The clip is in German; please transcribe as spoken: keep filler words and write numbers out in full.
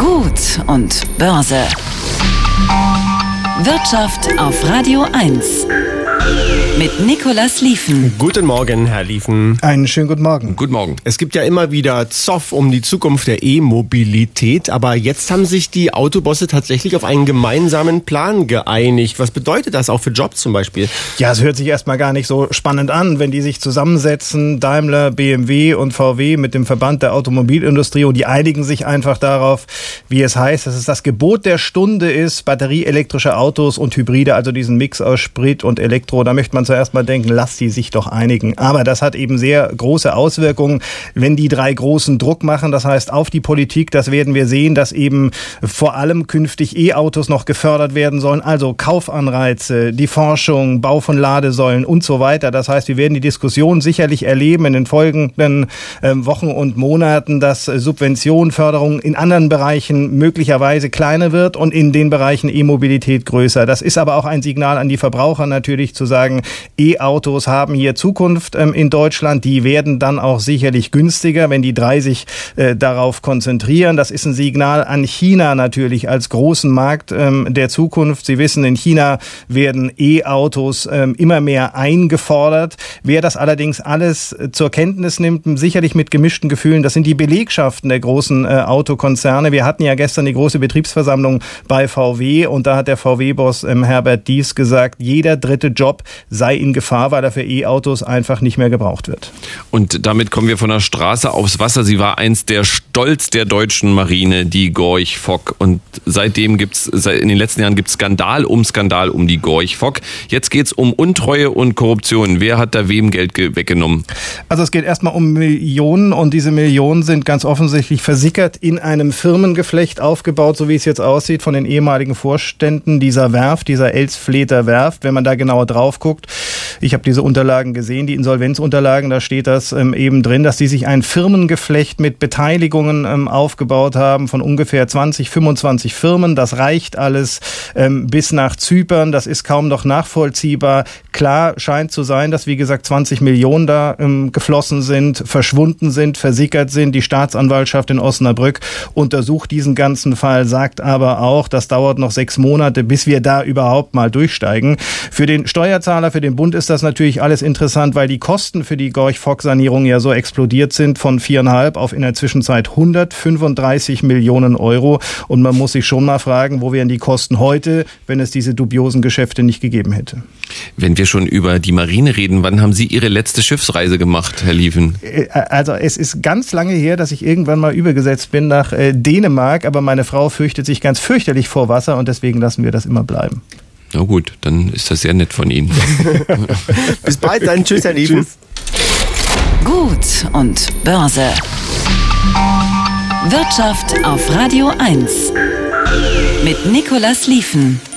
Gut und Börse. Wirtschaft auf Radio eins. Mit Nicolas Lieven. Guten Morgen, Herr Lieven. Einen schönen guten Morgen. Guten Morgen. Es gibt ja immer wieder Zoff um die Zukunft der E-Mobilität, aber jetzt haben sich die Autobosse tatsächlich auf einen gemeinsamen Plan geeinigt. Was bedeutet das auch für Jobs zum Beispiel? Ja, es hört sich erstmal gar nicht so spannend an, wenn die sich zusammensetzen, Daimler, B M W und V W mit dem Verband der Automobilindustrie, und die einigen sich einfach darauf, wie es heißt, dass es das Gebot der Stunde ist, batterieelektrische Autos und Hybride, also diesen Mix aus Sprit und Elektro. Da möchte man zuerst mal denken, lass die sich doch einigen. Aber das hat eben sehr große Auswirkungen, wenn die drei Großen Druck machen. Das heißt, auf die Politik, das werden wir sehen, dass eben vor allem künftig E-Autos noch gefördert werden sollen. Also Kaufanreize, die Forschung, Bau von Ladesäulen und so weiter. Das heißt, wir werden die Diskussion sicherlich erleben in den folgenden äh, Wochen und Monaten, dass äh, Subvention, Förderung in anderen Bereichen möglicherweise kleiner wird und in den Bereichen E-Mobilität größer. Das ist aber auch ein Signal an die Verbraucher natürlich zu sagen, E-Autos haben hier Zukunft ähm, in Deutschland. Die werden dann auch sicherlich günstiger, wenn die drei sich äh, darauf konzentrieren. Das ist ein Signal an China natürlich als großen Markt ähm, der Zukunft. Sie wissen, in China werden E-Autos ähm, immer mehr eingefordert. Wer das allerdings alles zur Kenntnis nimmt, sicherlich mit gemischten Gefühlen, das sind die Belegschaften der großen äh, Autokonzerne. Wir hatten ja gestern die große Betriebsversammlung bei V W und da hat der V W-Boss ähm, Herbert Diess gesagt, jeder dritte Job sei in Gefahr, weil er für E-Autos einfach nicht mehr gebraucht wird. Und damit kommen wir von der Straße aufs Wasser. Sie war einst der Stolz der deutschen Marine, die Gorch Fock. Und seitdem gibt's, in den letzten Jahren gibt es Skandal um Skandal um die Gorch Fock. Jetzt geht es um Untreue und Korruption. Wer hat da wem Geld weggenommen? Also es geht erstmal um Millionen, und diese Millionen sind ganz offensichtlich versickert in einem Firmengeflecht aufgebaut, so wie es jetzt aussieht, von den ehemaligen Vorständen dieser Werft, dieser Elsfleter Werft. Wenn man da genauer drauf guckt, ich habe diese Unterlagen gesehen, die Insolvenzunterlagen, da steht das ähm, eben drin, dass die sich ein Firmengeflecht mit Beteiligungen ähm, aufgebaut haben von ungefähr zwanzig, fünfundzwanzig Firmen. Das reicht alles ähm, bis nach Zypern. Das ist kaum noch nachvollziehbar. Klar scheint zu sein, dass, wie gesagt, zwanzig Millionen da ähm, geflossen sind, verschwunden sind, versickert sind. Die Staatsanwaltschaft in Osnabrück untersucht diesen ganzen Fall, sagt aber auch, das dauert noch sechs Monate, bis wir da überhaupt mal durchsteigen. Für den Steuerzahler, für den Bund ist das natürlich alles interessant, weil die Kosten für die Gorch-Fock-Sanierung ja so explodiert sind von viereinhalb auf in der Zwischenzeit hundertfünfunddreißig Millionen Euro. Und man muss sich schon mal fragen, wo wären die Kosten heute, wenn es diese dubiosen Geschäfte nicht gegeben hätte. Wenn wir schon über die Marine reden, wann haben Sie Ihre letzte Schiffsreise gemacht, Herr Lieven? Also es ist ganz lange her, dass ich irgendwann mal übergesetzt bin nach äh, Dänemark, aber meine Frau fürchtet sich ganz fürchterlich vor Wasser und deswegen lassen wir das immer bleiben. Na gut, dann ist das sehr nett von Ihnen. Bis bald, dann tschüss, Herr Lieven. Gut und Börse. Wirtschaft auf Radio eins. Mit Nicolas Lieven.